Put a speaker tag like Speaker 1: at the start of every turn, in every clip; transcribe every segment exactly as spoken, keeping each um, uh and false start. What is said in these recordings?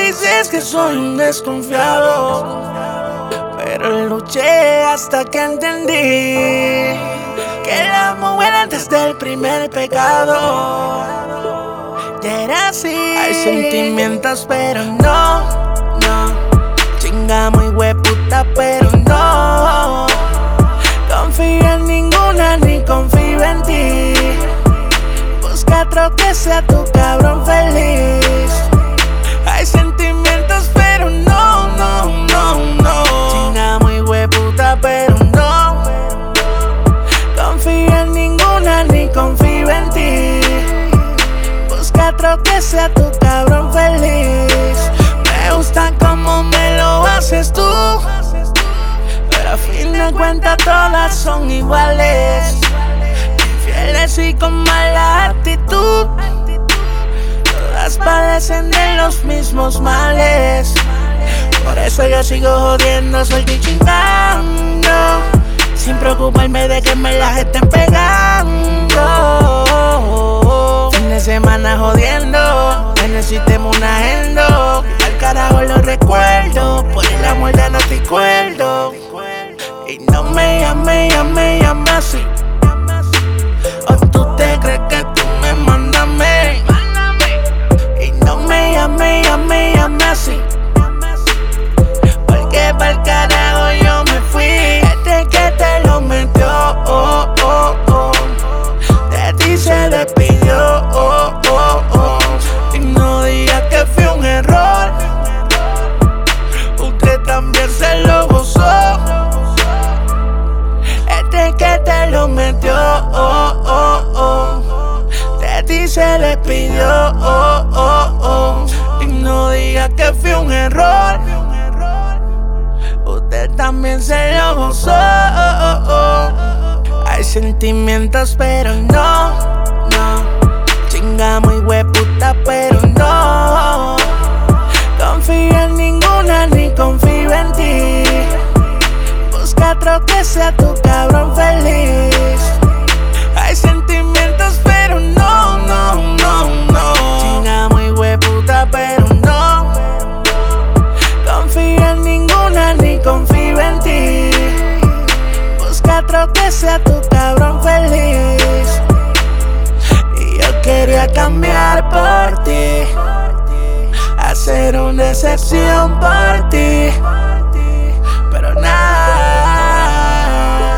Speaker 1: dices que soy un desconfiado, pero luché hasta que entendí que el amor era antes del primer pecado. Ya era así. Hay sentimientos, pero no, no. Chinga muy hueputa, pero no. Confío en ninguna ni confío en ti. Busca otro que sea tu cabrón feliz. Hay sentimientos, pero no, no, no, no. Chinga muy hueputa, pero no. Confío en ninguna ni confío en ti. Busca otro que sea tu cabrón feliz. Me gusta como me lo haces tú, pero a fin de cuentas todas son iguales. Infieles y con mala actitud, todas padecen de los mismos males. Por eso yo sigo jodiendo, suelto y chingando, sin preocuparme de que me las estén pegando. Fin de semana jodiendo, necesitemos una agenda. Al carajo los recuerdo, por el amor ya no te acuerdo. Y no me llame, llame, llame así. O tú te crees que tú me mandas a mí. Y no me llame, llame, llame así. Porque pa'l carajo yo me fui. Este que te lo metió, oh, oh, oh. De ti se despidió, oh, oh, oh. Y no digas que fue un error. Usted también se lo gozó. Este que te lo metió, oh, oh, oh. De ti se despidió, oh, oh, oh. Y no digas que fue un error. Usted también se lo gozó, oh, oh, oh. Hay sentimientos, pero no, no. Chinga muy hueputa, pero no. Confío en ninguna ni confío en ti. Busca otro que sea tu cabrón feliz. Hay sentimientos, pero no, no, no, no. Chinga muy hueputa, pero no. Confío en ninguna ni confío en ti. Busca otro que sea tu cabrón feliz. Y yo quería cambiar por ti, hacer una excepción por ti, pero nada,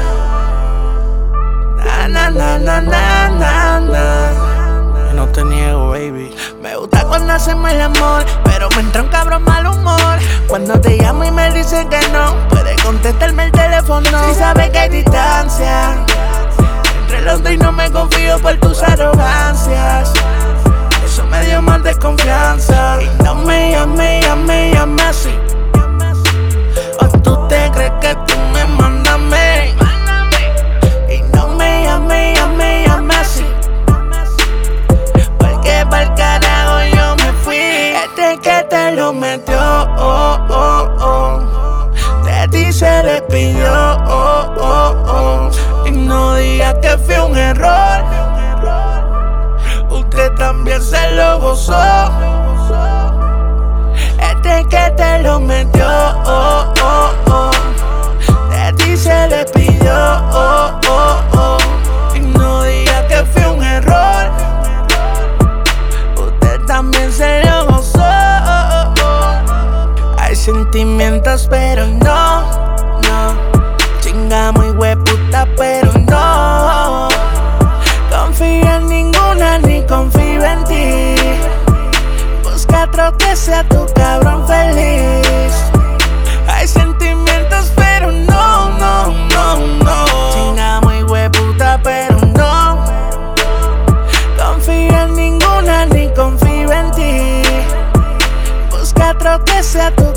Speaker 1: na, na, na, na, na, na, na. No te niego, baby. Me gusta cuando hacemos el amor, pero me entra un cabrón mal humor cuando te llamo y me dicen que no puedes contestarme el teléfono. Si sabes que hay distancia entre los dos y no me confío por tus arrogancias. Eso me dio más desconfianza. Y no me llame, llame, llame así. O tú te crees que tú me mandas a mí. Y no me llame, llame, llame así. Porque pa'l carajo yo me fui. Este que te lo metió, oh, oh, oh. De ti se despidió, oh, oh, oh. Y no digas que fue un error. Usted también se lo gozó. Este que te lo metió, oh, oh, oh. De ti se le pidió, oh, oh, oh. Y no digas que fue un error. Usted también se lo gozó, oh, oh. Hay sentimientos, pero no, no. Chinga muy hueputa, pero no. Confío en ninguna ni confío en ti. Busca otro que sea tu cabrón feliz. Hay sentimientos, pero no, no, no, no. Chinga muy hueputa, pero no. Confío en ninguna ni confío en ti. Busca otro que sea tu